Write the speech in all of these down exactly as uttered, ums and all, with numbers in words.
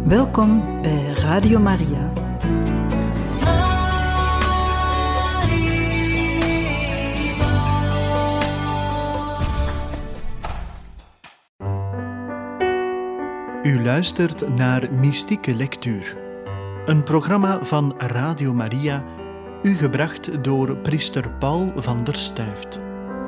Welkom bij Radio Maria. U luistert naar Mystieke Lectuur, een programma van Radio Maria, u gebracht door priester Paul van der Stuyft.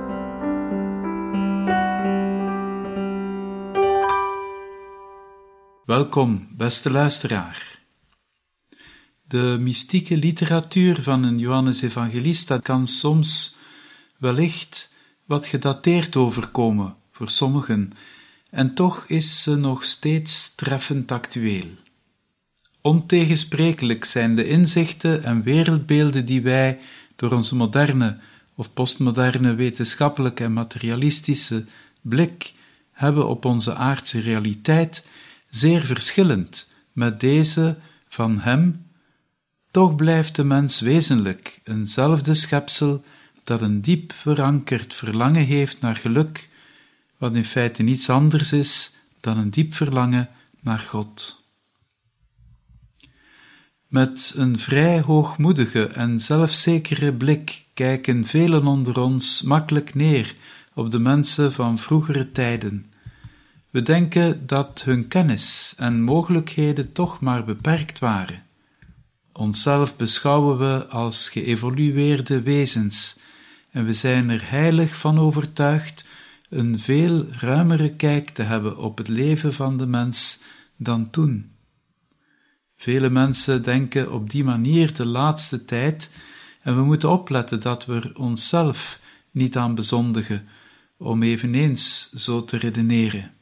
Welkom, beste luisteraar. De mystieke literatuur van een Johannes Evangelist, dat kan soms wellicht wat gedateerd overkomen voor sommigen, en toch is ze nog steeds treffend actueel. Ontegensprekelijk zijn de inzichten en wereldbeelden die wij door onze moderne of postmoderne wetenschappelijke en materialistische blik hebben op onze aardse realiteit zeer verschillend met deze van hem. Toch blijft de mens wezenlijk eenzelfde schepsel dat een diep verankerd verlangen heeft naar geluk, wat in feite niets anders is dan een diep verlangen naar God. Met een vrij hoogmoedige en zelfzekere blik kijken velen onder ons makkelijk neer op de mensen van vroegere tijden. We denken dat hun kennis en mogelijkheden toch maar beperkt waren. Onszelf beschouwen we als geëvolueerde wezens en we zijn er heilig van overtuigd een veel ruimere kijk te hebben op het leven van de mens dan toen. Vele mensen denken op die manier de laatste tijd en we moeten opletten dat we er onszelf niet aan bezondigen om eveneens zo te redeneren.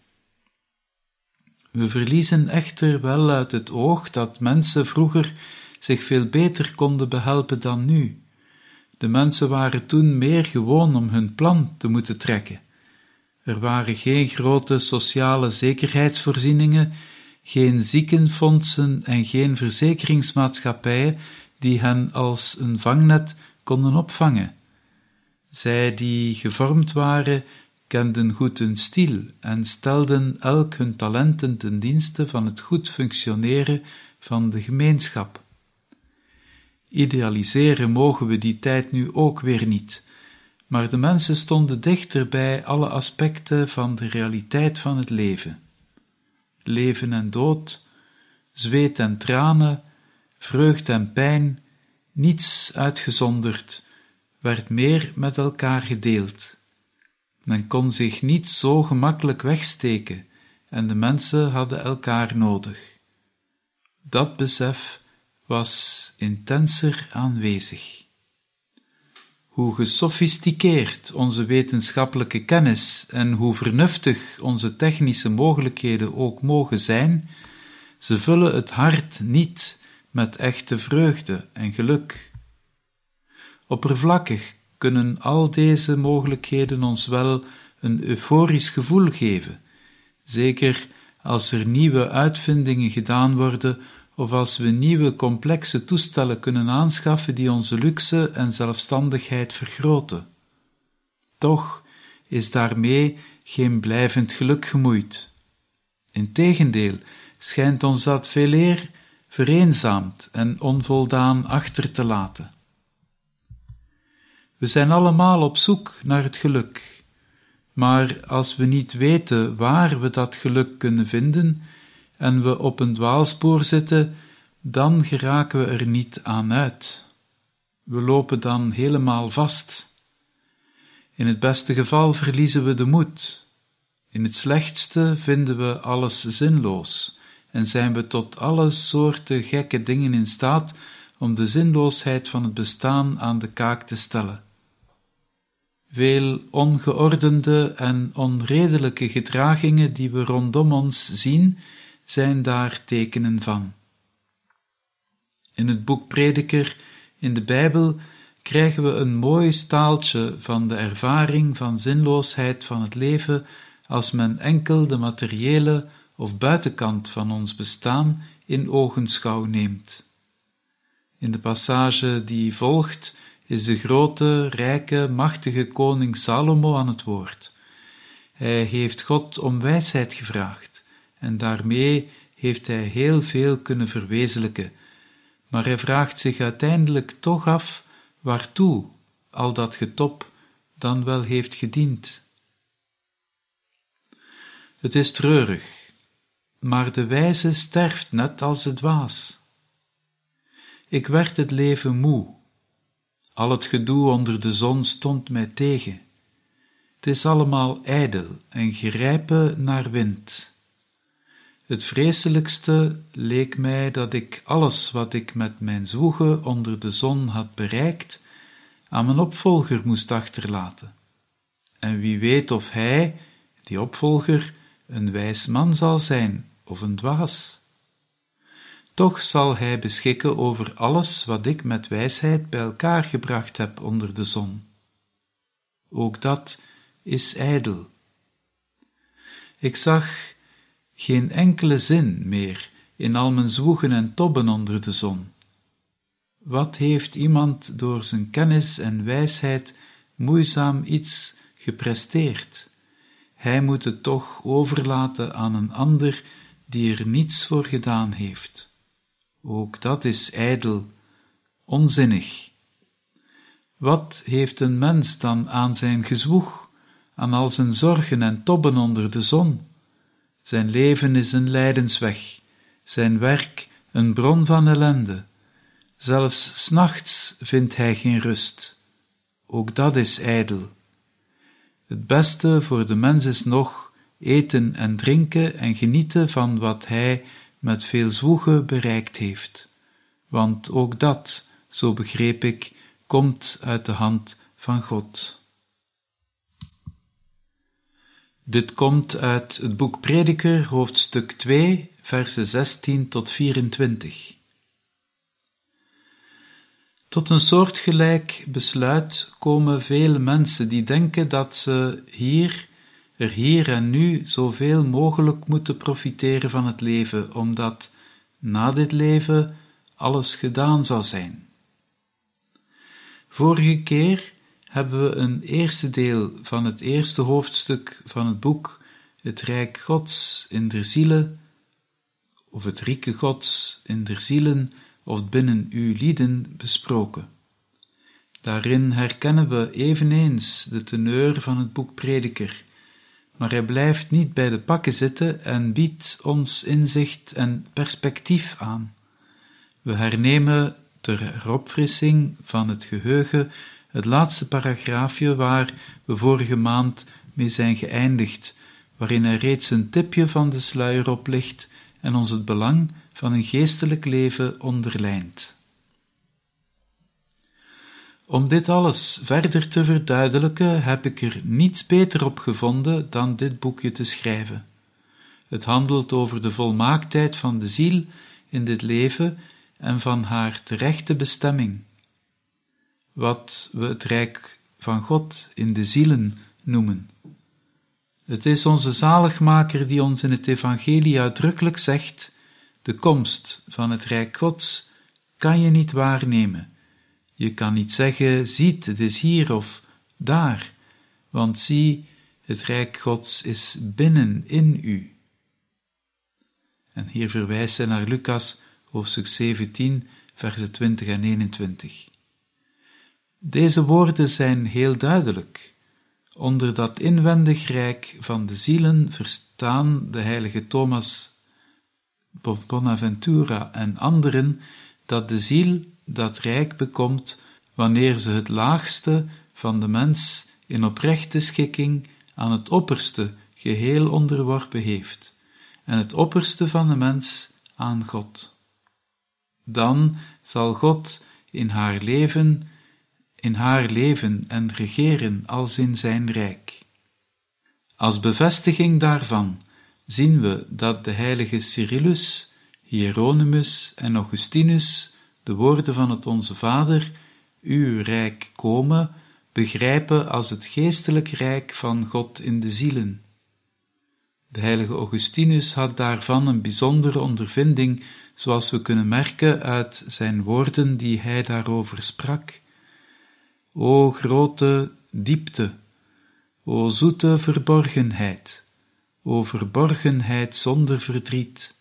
We verliezen echter wel uit het oog dat mensen vroeger zich veel beter konden behelpen dan nu. De mensen waren toen meer gewoon om hun plan te moeten trekken. Er waren geen grote sociale zekerheidsvoorzieningen, geen ziekenfondsen en geen verzekeringsmaatschappijen die hen als een vangnet konden opvangen. Zij die gevormd waren, kenden goed hun stiel en stelden elk hun talenten ten dienste van het goed functioneren van de gemeenschap. Idealiseren mogen we die tijd nu ook weer niet, maar de mensen stonden dichter bij alle aspecten van de realiteit van het leven. Leven en dood, zweet en tranen, vreugd en pijn, niets uitgezonderd, werd meer met elkaar gedeeld. Men kon zich niet zo gemakkelijk wegsteken en de mensen hadden elkaar nodig. Dat besef was intenser aanwezig. Hoe gesofisticeerd onze wetenschappelijke kennis en hoe vernuftig onze technische mogelijkheden ook mogen zijn, ze vullen het hart niet met echte vreugde en geluk. Oppervlakkig kunnen al deze mogelijkheden ons wel een euforisch gevoel geven, zeker als er nieuwe uitvindingen gedaan worden of als we nieuwe complexe toestellen kunnen aanschaffen die onze luxe en zelfstandigheid vergroten. Toch is daarmee geen blijvend geluk gemoeid. Integendeel schijnt ons dat veeleer vereenzaamd en onvoldaan achter te laten. We zijn allemaal op zoek naar het geluk, maar als we niet weten waar we dat geluk kunnen vinden en we op een dwaalspoor zitten, dan geraken we er niet aan uit. We lopen dan helemaal vast. In het beste geval verliezen we de moed. In het slechtste vinden we alles zinloos en zijn we tot alle soorten gekke dingen in staat om de zinloosheid van het bestaan aan de kaak te stellen. Veel ongeordende en onredelijke gedragingen die we rondom ons zien, zijn daar tekenen van. In het boek Prediker in de Bijbel krijgen we een mooi staaltje van de ervaring van zinloosheid van het leven als men enkel de materiële of buitenkant van ons bestaan in ogenschouw neemt. In de passage die volgt is de grote, rijke, machtige koning Salomo aan het woord. Hij heeft God om wijsheid gevraagd en daarmee heeft hij heel veel kunnen verwezenlijken, maar hij vraagt zich uiteindelijk toch af waartoe al dat getop dan wel heeft gediend. Het is treurig, maar de wijze sterft net als de dwaas. Ik werd het leven moe. Al het gedoe onder de zon stond mij tegen. Het is allemaal ijdel en gerijpen naar wind. Het vreselijkste leek mij dat ik alles wat ik met mijn zwoegen onder de zon had bereikt, aan mijn opvolger moest achterlaten. En wie weet of hij, die opvolger, een wijs man zal zijn of een dwaas. Toch zal hij beschikken over alles wat ik met wijsheid bij elkaar gebracht heb onder de zon. Ook dat is ijdel. Ik zag geen enkele zin meer in al mijn zwoegen en tobben onder de zon. Wat heeft iemand door zijn kennis en wijsheid moeizaam iets gepresteerd? Hij moet het toch overlaten aan een ander die er niets voor gedaan heeft. Ook dat is ijdel, onzinnig. Wat heeft een mens dan aan zijn gezwoeg, aan al zijn zorgen en tobben onder de zon? Zijn leven is een lijdensweg, zijn werk een bron van ellende. Zelfs 's nachts vindt hij geen rust. Ook dat is ijdel. Het beste voor de mens is nog eten en drinken en genieten van wat hij met veel zwoegen bereikt heeft. Want ook dat, zo begreep ik, komt uit de hand van God. Dit komt uit het boek Prediker, hoofdstuk twee, versen zestien tot vierentwintig. Tot een soortgelijk besluit komen vele mensen die denken dat ze hier, er hier en nu zoveel mogelijk moeten profiteren van het leven, omdat na dit leven alles gedaan zal zijn. Vorige keer hebben we een eerste deel van het eerste hoofdstuk van het boek Het Rijk Gods in der zielen, of het Rieke Gods in der zielen, of binnen uw lieden besproken. Daarin herkennen we eveneens de teneur van het boek Prediker, maar hij blijft niet bij de pakken zitten en biedt ons inzicht en perspectief aan. We hernemen ter heropfrissing van het geheugen het laatste paragraafje waar we vorige maand mee zijn geëindigd, waarin hij reeds een tipje van de sluier oplicht en ons het belang van een geestelijk leven onderlijnt. Om dit alles verder te verduidelijken heb ik er niets beter op gevonden dan dit boekje te schrijven. Het handelt over de volmaaktheid van de ziel in dit leven en van haar terechte bestemming. Wat we het Rijk van God in de zielen noemen. Het is onze zaligmaker die ons in het evangelie uitdrukkelijk zegt: de komst van het Rijk Gods kan je niet waarnemen. Je kan niet zeggen, ziet, het is hier of daar, want zie, het Rijk Gods is binnen in u. En hier verwijst hij naar Lucas, hoofdstuk zeventien, versen twintig en eenentwintig. Deze woorden zijn heel duidelijk. Onder dat inwendig rijk van de zielen verstaan de heilige Thomas Bonaventura en anderen dat de ziel dat rijk bekomt wanneer ze het laagste van de mens in oprechte schikking aan het opperste geheel onderworpen heeft en het opperste van de mens aan God. Dan zal God in haar leven, in haar leven en regeren als in zijn rijk. Als bevestiging daarvan zien we dat de heilige Cyrillus, Hieronymus en Augustinus de woorden van het Onze Vader, uw rijk komen, begrijpen als het geestelijk rijk van God in de zielen. De heilige Augustinus had daarvan een bijzondere ondervinding, zoals we kunnen merken uit zijn woorden die hij daarover sprak. O grote diepte, o zoete verborgenheid, o verborgenheid zonder verdriet,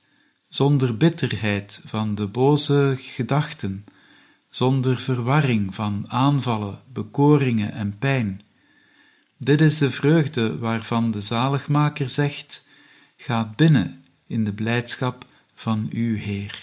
zonder bitterheid van de boze gedachten, zonder verwarring van aanvallen, bekoringen en pijn. Dit is de vreugde waarvan de zaligmaker zegt: gaat binnen in de blijdschap van uw Heer.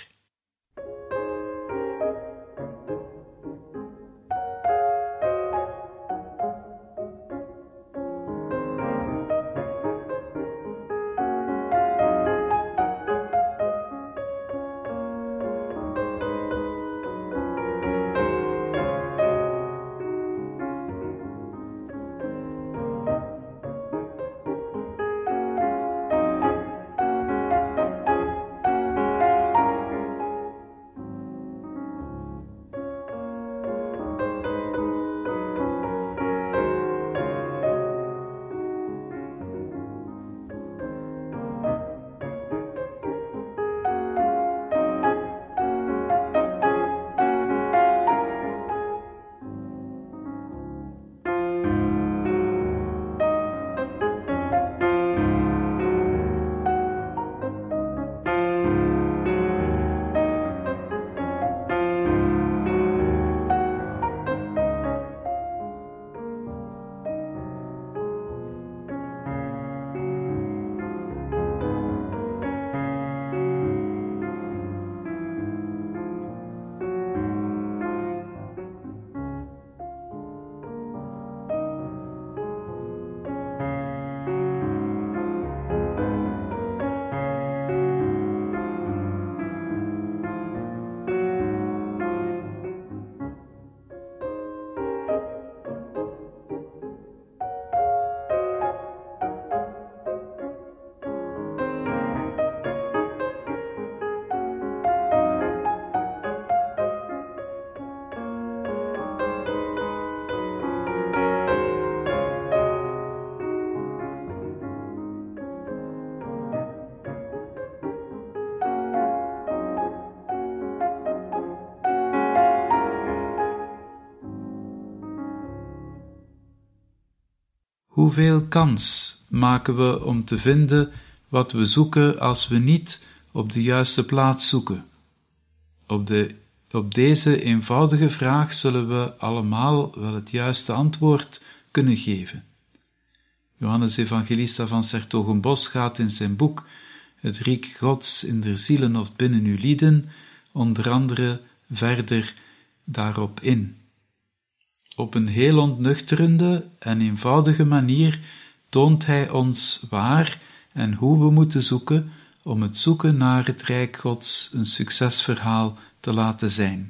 Hoeveel kans maken we om te vinden wat we zoeken als we niet op de juiste plaats zoeken? Op, de, op deze eenvoudige vraag zullen we allemaal wel het juiste antwoord kunnen geven. Johannes Evangelista van 's-Hertogenbosch gaat in zijn boek Het Riek Gods in der zielen of binnen uw lieden onder andere verder daarop in. Op een heel ontnuchterende en eenvoudige manier toont hij ons waar en hoe we moeten zoeken om het zoeken naar het Rijk Gods een succesverhaal te laten zijn.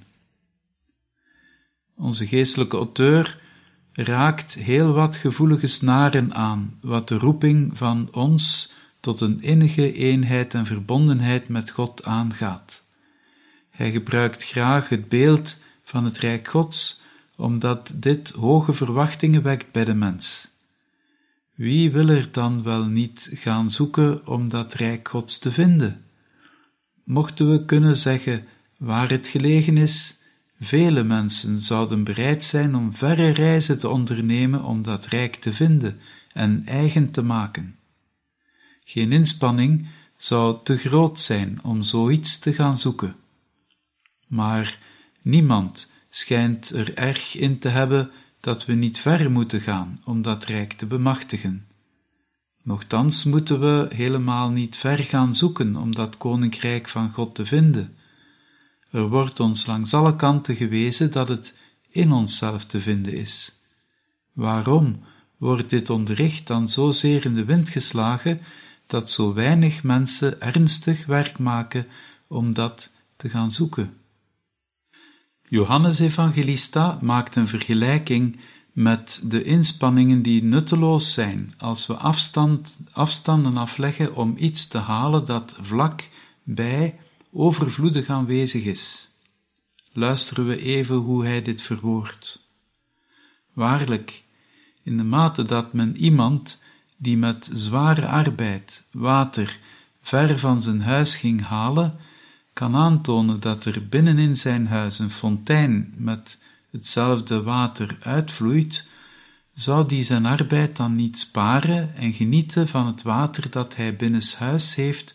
Onze geestelijke auteur raakt heel wat gevoelige snaren aan, wat de roeping van ons tot een innige eenheid en verbondenheid met God aangaat. Hij gebruikt graag het beeld van het Rijk Gods, omdat dit hoge verwachtingen wekt bij de mens. Wie wil er dan wel niet gaan zoeken om dat Rijk Gods te vinden? Mochten we kunnen zeggen waar het gelegen is, vele mensen zouden bereid zijn om verre reizen te ondernemen om dat Rijk te vinden en eigen te maken. Geen inspanning zou te groot zijn om zoiets te gaan zoeken. Maar niemand schijnt er erg in te hebben dat we niet ver moeten gaan om dat Rijk te bemachtigen. Nochtans moeten we helemaal niet ver gaan zoeken om dat Koninkrijk van God te vinden. Er wordt ons langs alle kanten gewezen dat het in onszelf te vinden is. Waarom wordt dit onderricht dan zozeer in de wind geslagen dat zo weinig mensen ernstig werk maken om dat te gaan zoeken? Johannes Evangelista maakt een vergelijking met de inspanningen die nutteloos zijn als we afstand, afstanden afleggen om iets te halen dat vlak bij overvloedig aanwezig is. Luisteren we even hoe hij dit verwoordt. Waarlijk, in de mate dat men iemand die met zware arbeid water ver van zijn huis ging halen, kan aantonen dat er binnenin zijn huis een fontein met hetzelfde water uitvloeit, zou die zijn arbeid dan niet sparen en genieten van het water dat hij binnenshuis heeft,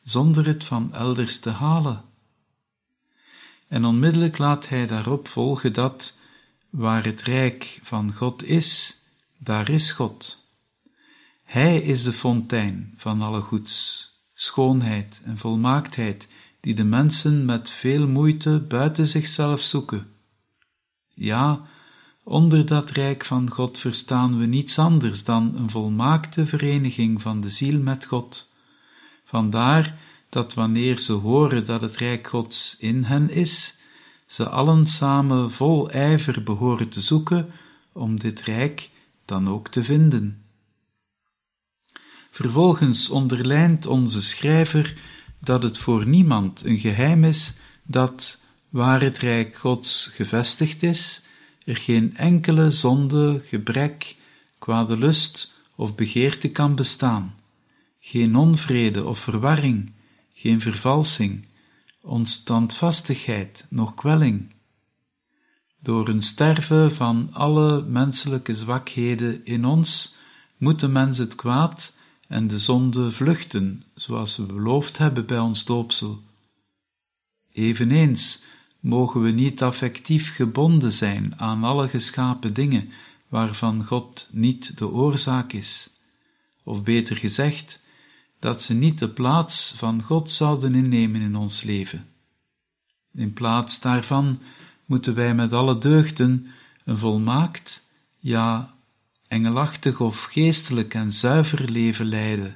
zonder het van elders te halen. En onmiddellijk laat hij daarop volgen dat, waar het rijk van God is, daar is God. Hij is de fontein van alle goeds, schoonheid en volmaaktheid, die de mensen met veel moeite buiten zichzelf zoeken. Ja, onder dat rijk van God verstaan we niets anders dan een volmaakte vereniging van de ziel met God. Vandaar dat wanneer ze horen dat het rijk Gods in hen is, ze allen samen vol ijver behoren te zoeken om dit rijk dan ook te vinden. Vervolgens onderlijnt onze schrijver dat het voor niemand een geheim is dat, waar het rijk Gods gevestigd is, er geen enkele zonde, gebrek, kwade lust of begeerte kan bestaan, geen onvrede of verwarring, geen vervalsing, onstandvastigheid, noch kwelling. Door een sterven van alle menselijke zwakheden in ons, moet de mens het kwaad en de zonde vluchten, zoals we beloofd hebben bij ons doopsel. Eveneens mogen we niet affectief gebonden zijn aan alle geschapen dingen, waarvan God niet de oorzaak is. Of beter gezegd, dat ze niet de plaats van God zouden innemen in ons leven. In plaats daarvan moeten wij met alle deugden een volmaakt, ja, engelachtig of geestelijk en zuiver leven leiden.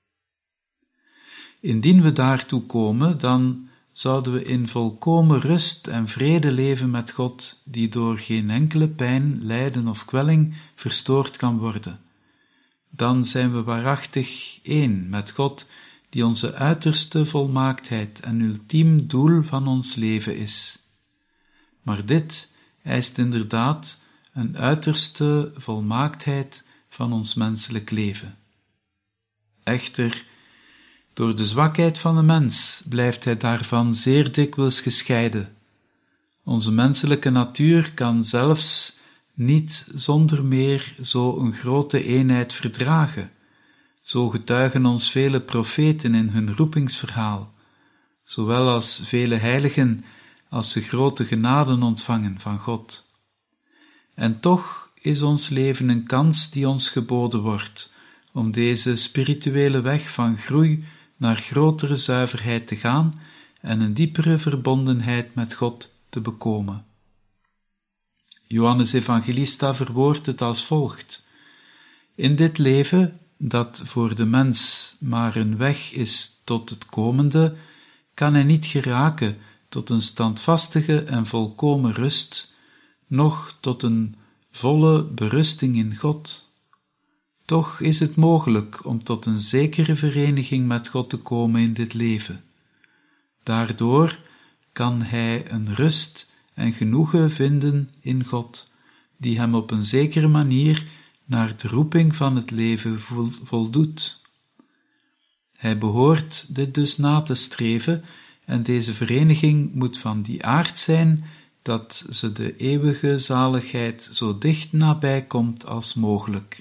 Indien we daartoe komen, dan zouden we in volkomen rust en vrede leven met God, die door geen enkele pijn, lijden of kwelling verstoord kan worden. Dan zijn we waarachtig één met God, die onze uiterste volmaaktheid en ultiem doel van ons leven is. Maar dit eist inderdaad een uiterste volmaaktheid van ons menselijk leven. Echter, door de zwakheid van de mens blijft hij daarvan zeer dikwijls gescheiden. Onze menselijke natuur kan zelfs niet zonder meer zo een grote eenheid verdragen. Zo getuigen ons vele profeten in hun roepingsverhaal, zowel als vele heiligen als ze grote genaden ontvangen van God. En toch is ons leven een kans die ons geboden wordt, om deze spirituele weg van groei naar grotere zuiverheid te gaan en een diepere verbondenheid met God te bekomen. Johannes Evangelista verwoordt het als volgt: in dit leven, dat voor de mens maar een weg is tot het komende, kan hij niet geraken tot een standvastige en volkomen rust, noch tot een volle berusting in God. Toch is het mogelijk om tot een zekere vereniging met God te komen in dit leven. Daardoor kan hij een rust en genoegen vinden in God, die hem op een zekere manier naar de roeping van het leven voldoet. Hij behoort dit dus na te streven, en deze vereniging moet van die aard zijn dat ze de eeuwige zaligheid zo dicht nabij komt als mogelijk.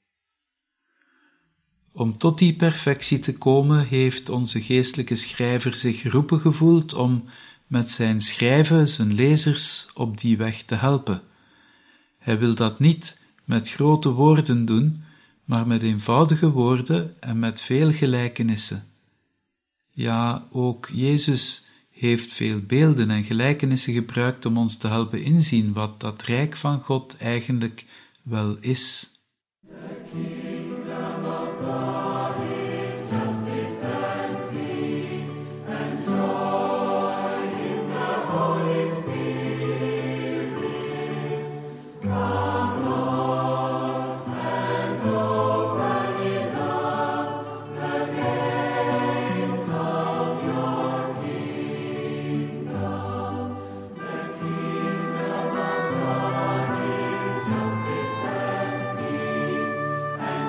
Om tot die perfectie te komen, heeft onze geestelijke schrijver zich geroepen gevoeld om met zijn schrijven zijn lezers op die weg te helpen. Hij wil dat niet met grote woorden doen, maar met eenvoudige woorden en met veel gelijkenissen. Ja, ook Jezus heeft veel beelden en gelijkenissen gebruikt om ons te helpen inzien wat dat rijk van God eigenlijk wel is. And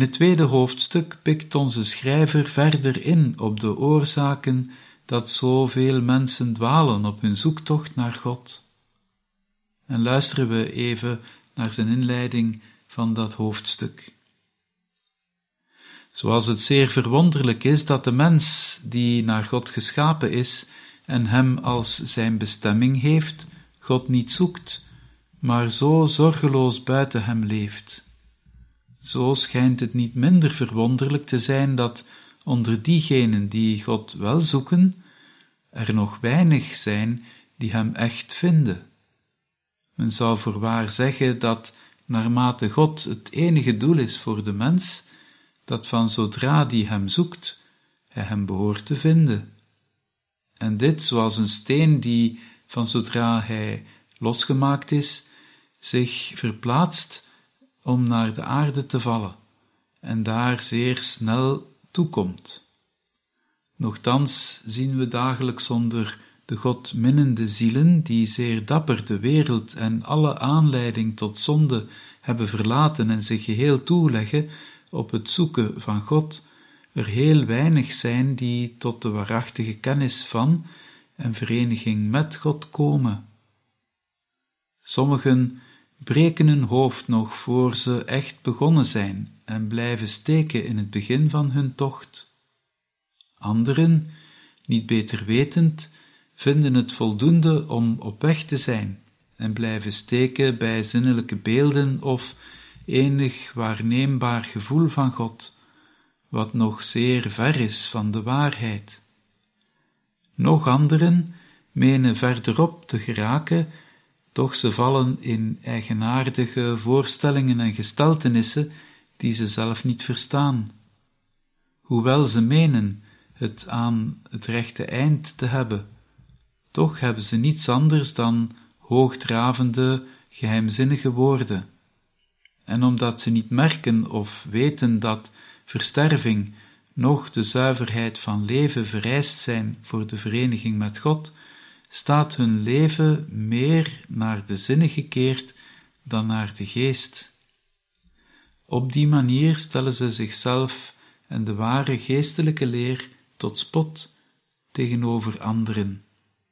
In het tweede hoofdstuk pikt onze schrijver verder in op de oorzaken dat zoveel mensen dwalen op hun zoektocht naar God. En luisteren we even naar zijn inleiding van dat hoofdstuk. Zoals het zeer verwonderlijk is dat de mens die naar God geschapen is en hem als zijn bestemming heeft, God niet zoekt, maar zo zorgeloos buiten hem leeft. Zo schijnt het niet minder verwonderlijk te zijn dat onder diegenen die God wel zoeken, er nog weinig zijn die hem echt vinden. Men zou voorwaar zeggen dat, naarmate God het enige doel is voor de mens, dat van zodra die hem zoekt, hij hem behoort te vinden. En dit zoals een steen die, van zodra hij losgemaakt is, zich verplaatst om naar de aarde te vallen, en daar zeer snel toekomt. Nochtans zien we dagelijks onder de God minnende zielen, die zeer dapper de wereld en alle aanleiding tot zonde hebben verlaten en zich geheel toeleggen op het zoeken van God, er heel weinig zijn die tot de waarachtige kennis van en vereniging met God komen. Sommigen breken hun hoofd nog voor ze echt begonnen zijn en blijven steken in het begin van hun tocht. Anderen, niet beter wetend, vinden het voldoende om op weg te zijn en blijven steken bij zinnelijke beelden of enig waarneembaar gevoel van God, wat nog zeer ver is van de waarheid. Nog anderen menen verderop te geraken, doch ze vallen in eigenaardige voorstellingen en gesteltenissen die ze zelf niet verstaan. Hoewel ze menen het aan het rechte eind te hebben, toch hebben ze niets anders dan hoogdravende, geheimzinnige woorden. En omdat ze niet merken of weten dat versterving noch de zuiverheid van leven vereist zijn voor de vereniging met God, staat hun leven meer naar de zinnen gekeerd dan naar de geest. Op die manier stellen ze zichzelf en de ware geestelijke leer tot spot tegenover anderen.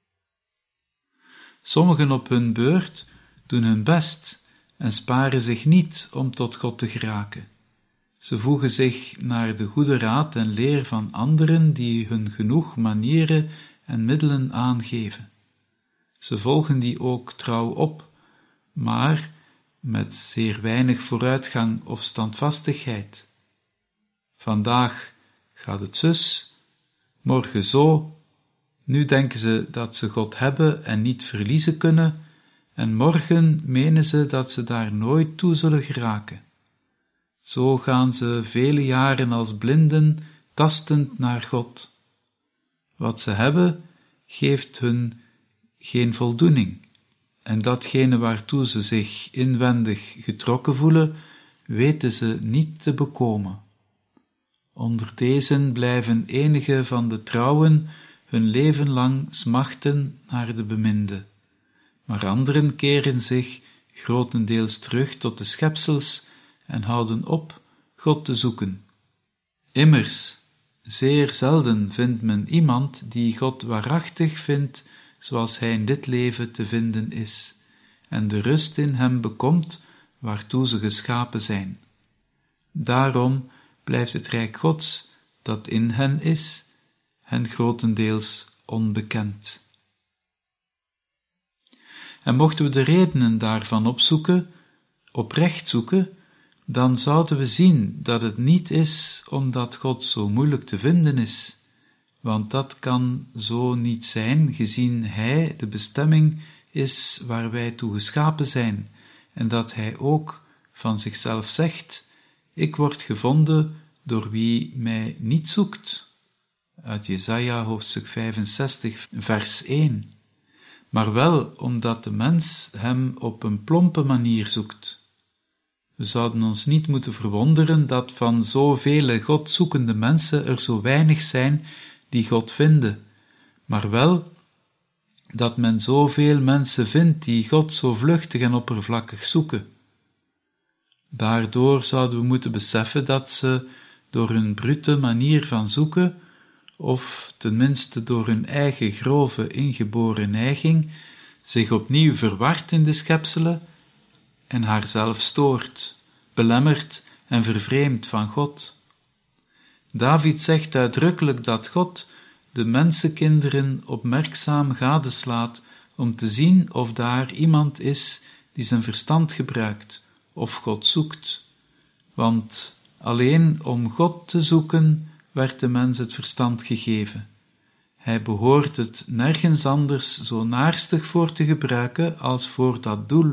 Sommigen op hun beurt doen hun best en sparen zich niet om tot God te geraken. Ze voegen zich naar de goede raad en leer van anderen die hun genoeg manieren en middelen aangeven. Ze volgen die ook trouw op, maar met zeer weinig vooruitgang of standvastigheid. Vandaag gaat het zus, morgen zo. Nu denken ze dat ze God hebben en niet verliezen kunnen, en morgen menen ze dat ze daar nooit toe zullen geraken. Zo gaan ze vele jaren als blinden tastend naar God. Wat ze hebben, geeft hun geen voldoening, en datgene waartoe ze zich inwendig getrokken voelen, weten ze niet te bekomen. Onder dezen blijven enige van de trouwen hun leven lang smachten naar de beminde, maar anderen keren zich grotendeels terug tot de schepsels en houden op God te zoeken. Immers, zeer zelden vindt men iemand die God waarachtig vindt zoals hij in dit leven te vinden is, en de rust in hem bekomt waartoe ze geschapen zijn. Daarom blijft het Rijk Gods, dat in hen is, hen grotendeels onbekend. En mochten we de redenen daarvan opzoeken, oprecht zoeken, dan zouden we zien dat het niet is omdat God zo moeilijk te vinden is, want dat kan zo niet zijn, gezien Hij de bestemming is waar wij toe geschapen zijn, en dat Hij ook van zichzelf zegt: ik word gevonden door wie mij niet zoekt. Uit Jesaja hoofdstuk vijfenzestig, vers één. Maar wel omdat de mens hem op een plompe manier zoekt. We zouden ons niet moeten verwonderen dat van zoveel godzoekende mensen er zo weinig zijn die God vinden, maar wel dat men zoveel mensen vindt die God zo vluchtig en oppervlakkig zoeken. Daardoor zouden we moeten beseffen dat ze door hun brute manier van zoeken, of tenminste door hun eigen grove ingeboren neiging, zich opnieuw verwart in de schepselen en haarzelf stoort, belemmert en vervreemdt van God. David zegt uitdrukkelijk dat God de mensenkinderen opmerkzaam gadeslaat om te zien of daar iemand is die zijn verstand gebruikt of God zoekt. Want alleen om God te zoeken werd de mens het verstand gegeven. Hij behoort het nergens anders zo naarstig voor te gebruiken als voor dat doel.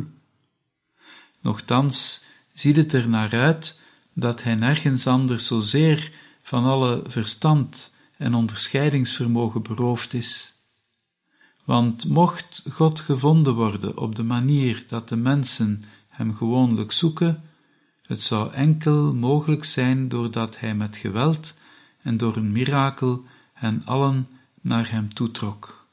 Nochtans ziet het er naar uit dat hij nergens anders zozeer van alle verstand en onderscheidingsvermogen beroofd is. Want mocht God gevonden worden op de manier dat de mensen hem gewoonlijk zoeken, het zou enkel mogelijk zijn doordat hij met geweld en door een mirakel hen allen naar hem toetrok.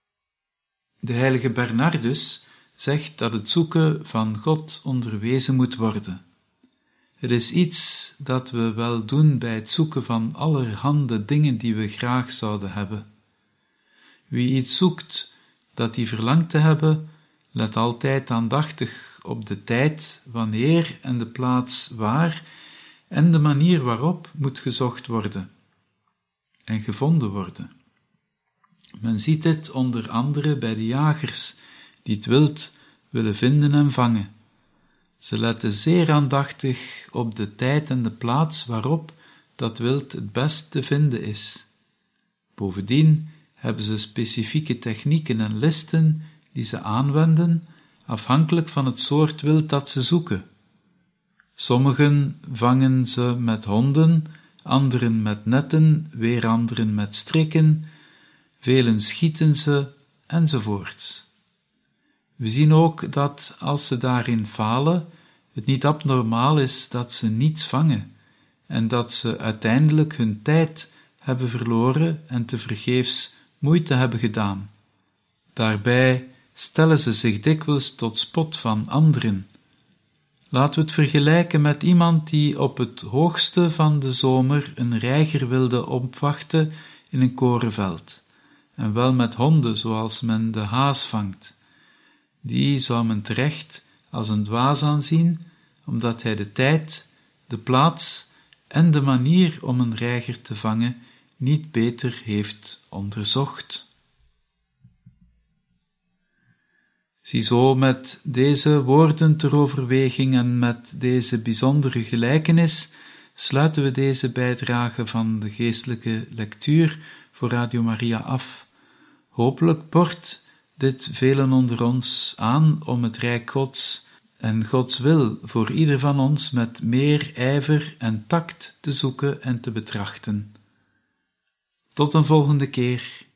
De heilige Bernardus zegt dat het zoeken van God onderwezen moet worden. Het is iets dat we wel doen bij het zoeken van allerhande dingen die we graag zouden hebben. Wie iets zoekt dat hij verlangt te hebben, let altijd aandachtig op de tijd, wanneer en de plaats waar en de manier waarop moet gezocht worden en gevonden worden. Men ziet dit onder andere bij de jagers, die het wild willen vinden en vangen. Ze letten zeer aandachtig op de tijd en de plaats waarop dat wild het best te vinden is. Bovendien hebben ze specifieke technieken en listen die ze aanwenden, afhankelijk van het soort wild dat ze zoeken. Sommigen vangen ze met honden, anderen met netten, weer anderen met strikken, velen schieten ze, enzovoorts. We zien ook dat, als ze daarin falen, het niet abnormaal is dat ze niets vangen en dat ze uiteindelijk hun tijd hebben verloren en tevergeefs moeite hebben gedaan. Daarbij stellen ze zich dikwijls tot spot van anderen. Laten we het vergelijken met iemand die op het hoogste van de zomer een reiger wilde opwachten in een korenveld, en wel met honden zoals men de haas vangt. Die zou men terecht als een dwaas aanzien, omdat hij de tijd, de plaats en de manier om een reiger te vangen niet beter heeft onderzocht. Ziezo, met deze woorden ter overweging en met deze bijzondere gelijkenis sluiten we deze bijdrage van de geestelijke lectuur voor Radio Maria af. Hopelijk port dit velen onder ons aan om het Rijk Gods en Gods wil voor ieder van ons met meer ijver en tact te zoeken en te betrachten. Tot een volgende keer.